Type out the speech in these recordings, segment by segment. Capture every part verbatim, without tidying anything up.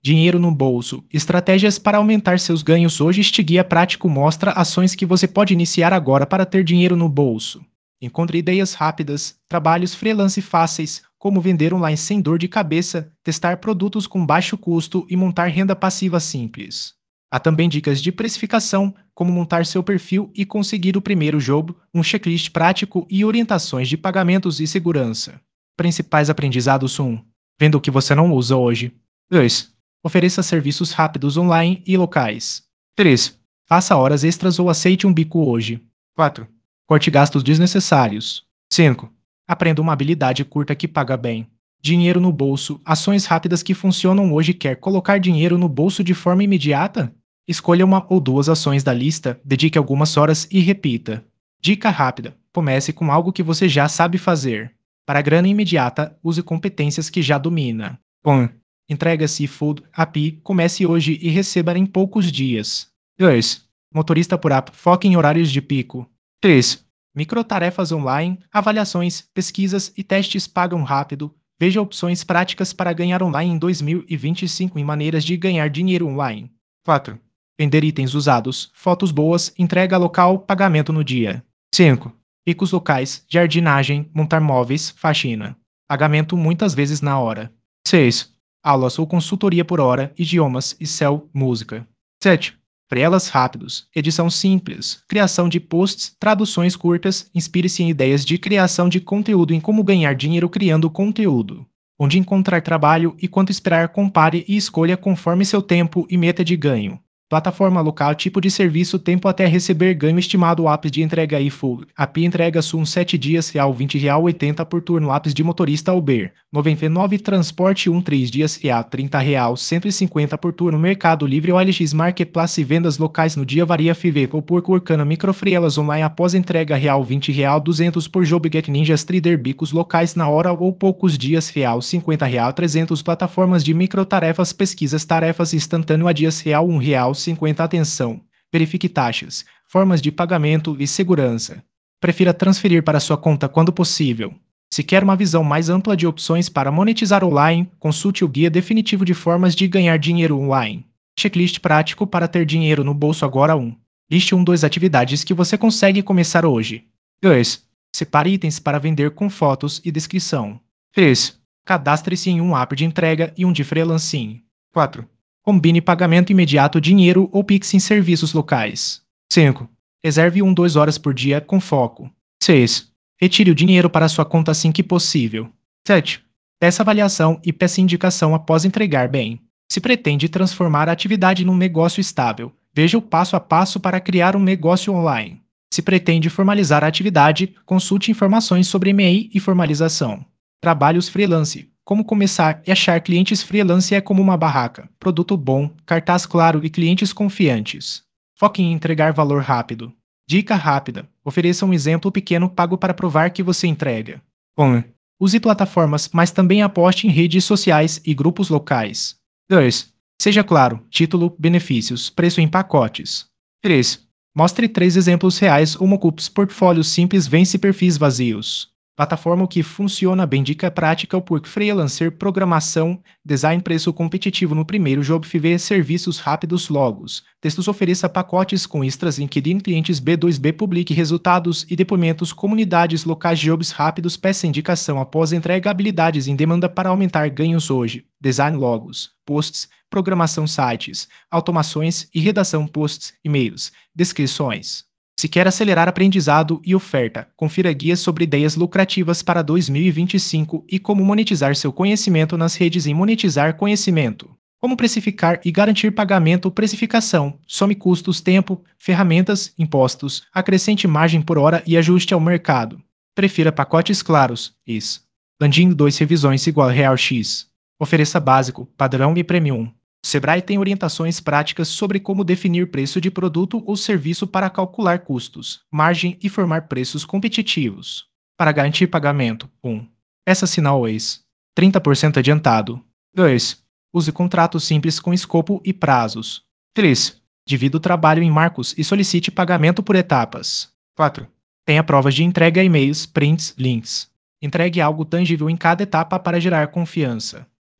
Dinheiro no bolso. Estratégias para aumentar seus ganhos hoje. Este guia prático mostra ações que você pode iniciar agora para ter dinheiro no bolso. Encontre ideias rápidas, trabalhos freelance fáceis, como vender online sem dor de cabeça, testar produtos com baixo custo e montar renda passiva simples. Há também dicas de precificação, como montar seu perfil e conseguir o primeiro jogo, um checklist prático e orientações de pagamentos e segurança. Principais aprendizados: um. Venda o que você não usa hoje. dois. Ofereça serviços rápidos online e locais. três. Faça horas extras ou aceite um bico hoje. quatro. Corte gastos desnecessários. cinco. Aprenda uma habilidade curta que paga bem. Dinheiro no bolso. Ações rápidas que funcionam hoje. Quer colocar dinheiro no bolso de forma imediata? Escolha uma ou duas ações da lista, dedique algumas horas e repita. Dica rápida: comece com algo que você já sabe fazer. Para grana imediata, use competências que já domina. um. Entrega Seafood A P I, comece hoje e receba em poucos dias. dois. Motorista por app, foque em horários de pico. três. Microtarefas online, avaliações, pesquisas e testes pagam rápido. Veja opções práticas para ganhar online em dois mil e vinte e cinco e maneiras de ganhar dinheiro online. quatro. Vender itens usados, fotos boas, entrega local, pagamento no dia. cinco. Picos locais, jardinagem, montar móveis, faxina. Pagamento muitas vezes na hora. seis. Aulas ou consultoria por hora, idiomas, Excel, música. sete. Freelas rápidos, edição simples, criação de posts, traduções curtas, inspire-se em ideias de criação de conteúdo em como ganhar dinheiro criando conteúdo. Onde encontrar trabalho e quanto esperar, compare e escolha conforme seu tempo e meta de ganho. Plataforma local, tipo de serviço, tempo até receber ganho estimado, apps de entrega iFood. A P I entrega sum sete dias, real vinte real oitenta por turno, apps de motorista Uber. noventa e nove transporte um três dias, real trinta real cento e cinquenta por turno, Mercado Livre, O L X Marketplace, vendas locais no dia varia Fiverr ou por Curcana, microfrielas online após entrega, real vinte real duzentos por job, Get Ninjas Trader, bicos locais na hora ou poucos dias, real cinquenta real trezentos, plataformas de microtarefas, pesquisas, tarefas instantâneo a dias, real um real cinquenta. Atenção! Verifique taxas, formas de pagamento e segurança. Prefira transferir para sua conta quando possível. Se quer uma visão mais ampla de opções para monetizar online, consulte o Guia Definitivo de Formas de Ganhar Dinheiro Online. Checklist prático para ter dinheiro no bolso agora. um. Liste um das atividades que você consegue começar hoje. dois. Separe itens para vender com fotos e descrição. três. Cadastre-se em um app de entrega e um de freelancing. quatro. Combine pagamento imediato, dinheiro ou Pix em serviços locais. cinco. Reserve uma a duas horas por dia com foco. seis. Retire o dinheiro para sua conta assim que possível. sete. Peça avaliação e peça indicação após entregar bem. Se pretende transformar a atividade num negócio estável, veja o passo a passo para criar um negócio online. Se pretende formalizar a atividade, consulte informações sobre M E I e formalização. Trabalhos freelance. Como começar e achar clientes freelance é como uma barraca. Produto bom, cartaz claro e clientes confiantes. Foque em entregar valor rápido. Dica rápida. Ofereça um exemplo pequeno pago para provar que você entrega. um. Use plataformas, mas também aposte em redes sociais e grupos locais. dois. Seja claro. Título, benefícios, preço em pacotes. três. Mostre três exemplos reais ou mockups. Portfólio simples, vence perfis vazios. Plataforma que funciona bem. Dica prática: o Pork Freelancer, programação, design, preço competitivo no primeiro job, Fiverr, serviços rápidos, logos, textos, ofereça pacotes com extras, LinkedIn, clientes B dois B, publique resultados e depoimentos, comunidades locais, jobs rápidos, peça indicação após entrega, habilidades em demanda para aumentar ganhos hoje, design, logos, posts, programação, sites, automações e redação, posts, e-mails, descrições. Se quer acelerar aprendizado e oferta, confira guias sobre ideias lucrativas para dois mil e vinte e cinco e como monetizar seu conhecimento nas redes em Monetizar Conhecimento. Como precificar e garantir pagamento, precificação, some custos, tempo, ferramentas, impostos, acrescente margem por hora e ajuste ao mercado. Prefira pacotes claros, is. Landing dois revisões igual real X. Ofereça básico, padrão e premium. O Sebrae tem orientações práticas sobre como definir preço de produto ou serviço para calcular custos, margem e formar preços competitivos. Para garantir pagamento: um. Peça sinal ex. trinta por cento adiantado. dois. Use contrato simples com escopo e prazos. três. Divida o trabalho em marcos e solicite pagamento por etapas. quatro. Tenha provas de entrega, e-mails, prints, links. Entregue algo tangível em cada etapa para gerar confiança.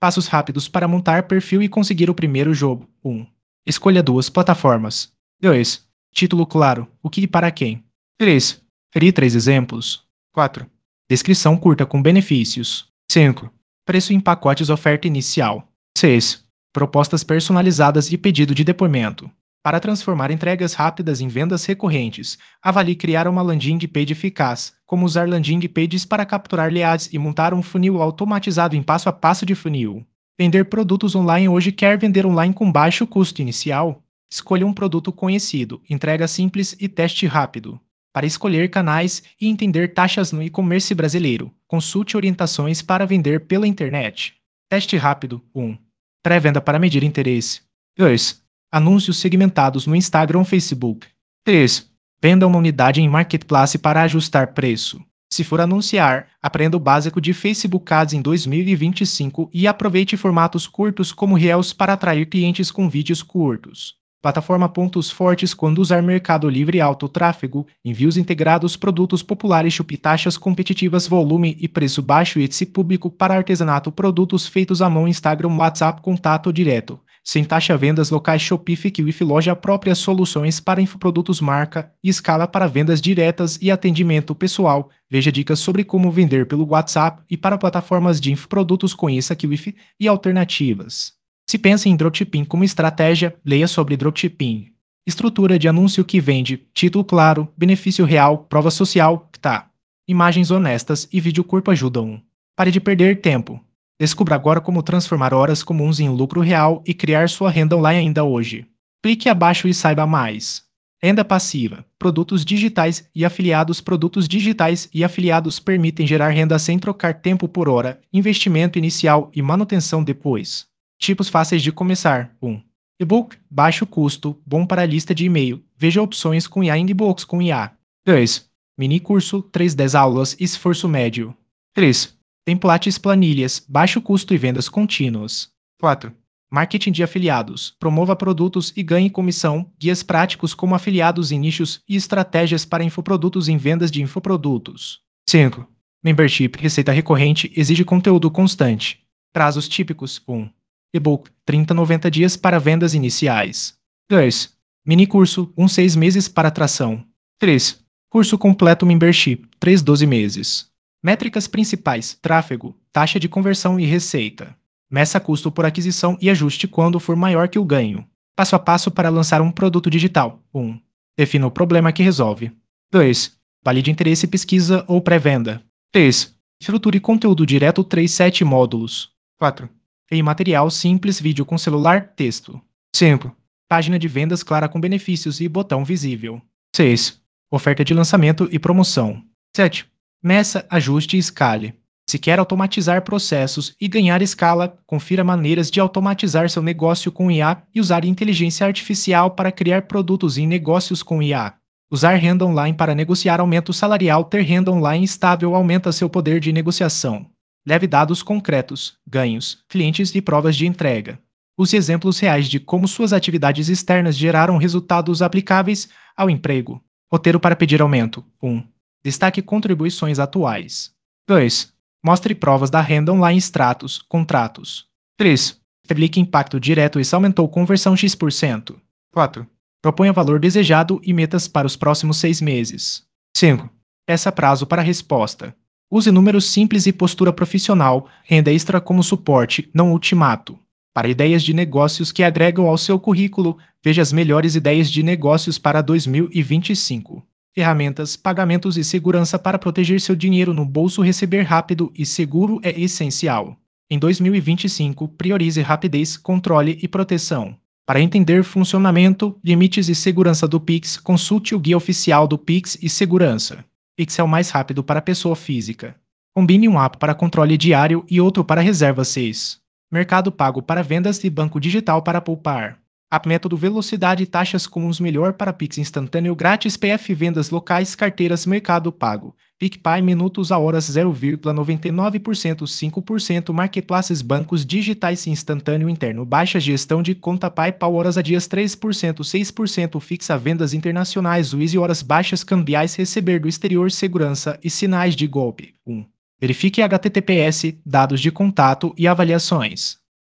Passos rápidos para montar perfil e conseguir o primeiro jogo. um. Escolha duas plataformas. dois. Título claro. O que e para quem. três. Crie três exemplos. quatro. Descrição curta com benefícios. cinco. Preço em pacotes oferta inicial. seis. Propostas personalizadas e pedido de depoimento. Para transformar entregas rápidas em vendas recorrentes, avalie criar uma landing page eficaz, como usar landing pages para capturar leads e montar um funil automatizado em passo a passo de funil. Vender produtos online hoje. Quer vender online com baixo custo inicial? Escolha um produto conhecido, entrega simples e teste rápido. Para escolher canais e entender taxas no e-commerce brasileiro, consulte orientações para vender pela internet. Teste rápido. um. Pré-venda para medir interesse. dois. Anúncios segmentados no Instagram ou Facebook. três. Venda uma unidade em Marketplace para ajustar preço. Se for anunciar, aprenda o básico de Facebook Ads em dois mil e vinte e cinco e aproveite formatos curtos como Reels para atrair clientes com vídeos curtos. Plataforma pontos fortes quando usar Mercado Livre alto tráfego, envios integrados, produtos populares, Shopee, taxas competitivas, volume e preço baixo, Etsy público para artesanato, produtos feitos à mão, Instagram, WhatsApp, contato direto. Sem taxa, vendas locais, Shopee, Fiquiwifi, loja própria, soluções para infoprodutos, marca e escala para vendas diretas e atendimento pessoal. Veja dicas sobre como vender pelo WhatsApp e para plataformas de infoprodutos, conheça Fiquiwifi e alternativas. Se pensa em dropshipping como estratégia, leia sobre dropshipping. Estrutura de anúncio que vende, título claro, benefício real, prova social, tá. Imagens honestas e vídeo curto ajudam. Pare de perder tempo. Descubra agora como transformar horas comuns em lucro real e criar sua renda online ainda hoje. Clique abaixo e saiba mais. Renda passiva. Produtos digitais e afiliados. Produtos digitais e afiliados permitem gerar renda sem trocar tempo por hora, investimento inicial e manutenção depois. Tipos fáceis de começar. um. E-book, baixo custo, bom para a lista de e-mail. Veja opções com I A e e-books com I A. dois. Mini curso, três a dez aulas, esforço médio. três. Templates, planilhas, baixo custo e vendas contínuas. quatro. Marketing de afiliados. Promova produtos e ganhe comissão, guias práticos como afiliados em nichos e estratégias para infoprodutos em vendas de infoprodutos. cinco. Membership, receita recorrente, exige conteúdo constante. Prazos típicos. um. E-book, trinta a noventa dias para vendas iniciais. dois. Mini curso, um a seis meses para atração. três. Curso completo membership, três a doze meses. Métricas principais, tráfego, taxa de conversão e receita. Meça custo por aquisição e ajuste quando for maior que o ganho. Passo a passo para lançar um produto digital. um. Defina o problema que resolve. dois. Valide interesse, pesquisa ou pré-venda. três. Estruture conteúdo direto, três a sete módulos. quatro. Crie material simples, vídeo com celular, texto. cinco. Página de vendas clara com benefícios e botão visível. seis. Oferta de lançamento e promoção. sete. Meça, ajuste e escale. Se quer automatizar processos e ganhar escala, confira maneiras de automatizar seu negócio com I A e usar inteligência artificial para criar produtos em negócios com I A. Usar renda online para negociar aumento salarial. Ter renda online estável aumenta seu poder de negociação. Leve dados concretos, ganhos, clientes e provas de entrega. Use exemplos reais de como suas atividades externas geraram resultados aplicáveis ao emprego. Roteiro para pedir aumento. um. Destaque contribuições atuais. dois. Mostre provas da renda online, extratos, contratos. três. Explique impacto direto e se aumentou conversão X por cento. quatro. Proponha valor desejado e metas para os próximos seis meses. cinco. Peça prazo para resposta. Use números simples e postura profissional, renda extra como suporte, não ultimato. Para ideias de negócios que agregam ao seu currículo, veja as melhores ideias de negócios para dois mil e vinte e cinco. Ferramentas, pagamentos e segurança para proteger seu dinheiro no bolso. Receber rápido e seguro é essencial. Em dois mil e vinte e cinco, priorize rapidez, controle e proteção. Para entender funcionamento, limites e segurança do Pix, consulte o guia oficial do Pix e segurança. Pix é o mais rápido para pessoa física. Combine um app para controle diário e outro para reserva seis. Mercado Pago para vendas e banco digital para poupar. App método velocidade e taxas comuns melhor para Pix instantâneo grátis. P F vendas locais, carteiras Mercado Pago. PicPay minutos a horas zero vírgula noventa e nove por cento cinco por cento. Marketplaces bancos digitais instantâneo interno. Baixa gestão de conta PayPal horas a dias três por cento seis por cento. Fixa vendas internacionais. Wiz horas baixas cambiais. Receber do exterior segurança e sinais de golpe. um. Verifique H T T P S, dados de contato e avaliações.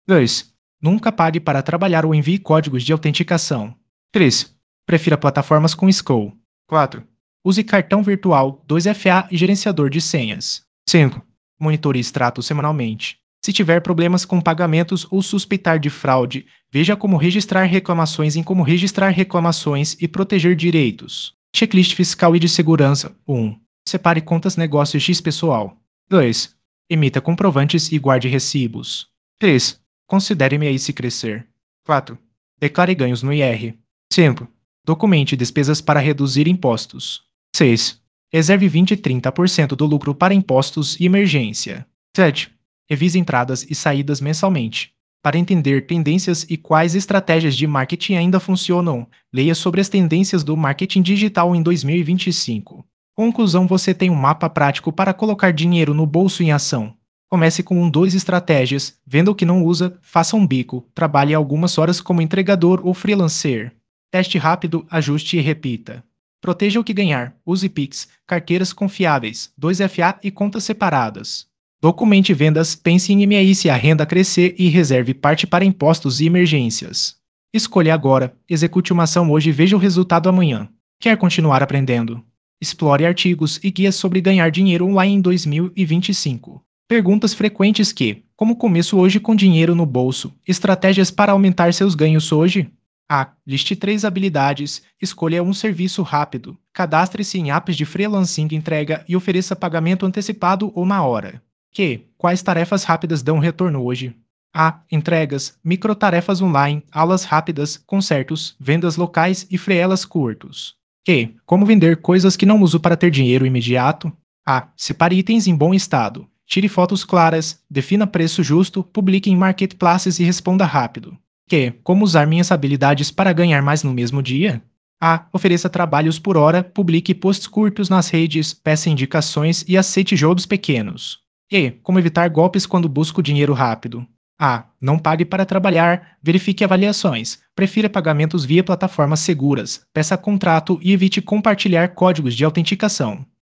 dois. Nunca pague para trabalhar ou envie códigos de autenticação. três. Prefira plataformas com S C O. quatro. Use cartão virtual, dois F A e gerenciador de senhas. cinco. Monitore extratos semanalmente. Se tiver problemas com pagamentos ou suspeitar de fraude, veja como registrar reclamações em como registrar reclamações e proteger direitos. Checklist fiscal e de segurança. um. Separe contas negócios X pessoal. dois. Emita comprovantes e guarde recibos. três. Considere M E I se crescer. quatro. Declare ganhos no I R. cinco. Documente despesas para reduzir impostos. seis. Reserve vinte e trinta por cento do lucro para impostos e emergência. sete. Revise entradas e saídas mensalmente. Para entender tendências e quais estratégias de marketing ainda funcionam, leia sobre as tendências do marketing digital em dois mil e vinte e cinco. Conclusão: você tem um mapa prático para colocar dinheiro no bolso em ação. Comece com um, dois estratégias, venda o que não usa, faça um bico, trabalhe algumas horas como entregador ou freelancer. Teste rápido, ajuste e repita. Proteja o que ganhar, use Pix, carteiras confiáveis, dois F A e contas separadas. Documente vendas, pense em M E I se a renda crescer e reserve parte para impostos e emergências. Escolha agora, execute uma ação hoje e veja o resultado amanhã. Quer continuar aprendendo? Explore artigos e guias sobre ganhar dinheiro online em dois mil e vinte e cinco. Perguntas frequentes que: como começo hoje com dinheiro no bolso? Estratégias para aumentar seus ganhos hoje? A. Liste três habilidades, escolha um serviço rápido, cadastre-se em apps de freelancing entrega e ofereça pagamento antecipado ou na hora. Q. Quais tarefas rápidas dão retorno hoje? A. Entregas, microtarefas online, aulas rápidas, concertos, vendas locais e freelas curtos. Q. Como vender coisas que não uso para ter dinheiro imediato? A. Separe itens em bom estado. Tire fotos claras, defina preço justo, publique em marketplaces e responda rápido. Q. Como usar minhas habilidades para ganhar mais no mesmo dia? A. Ofereça trabalhos por hora, publique posts curtos nas redes, peça indicações e aceite jogos pequenos. E. Como evitar golpes quando busco dinheiro rápido? A. Não pague para trabalhar, verifique avaliações, prefira pagamentos via plataformas seguras, peça contrato e evite compartilhar códigos de autenticação.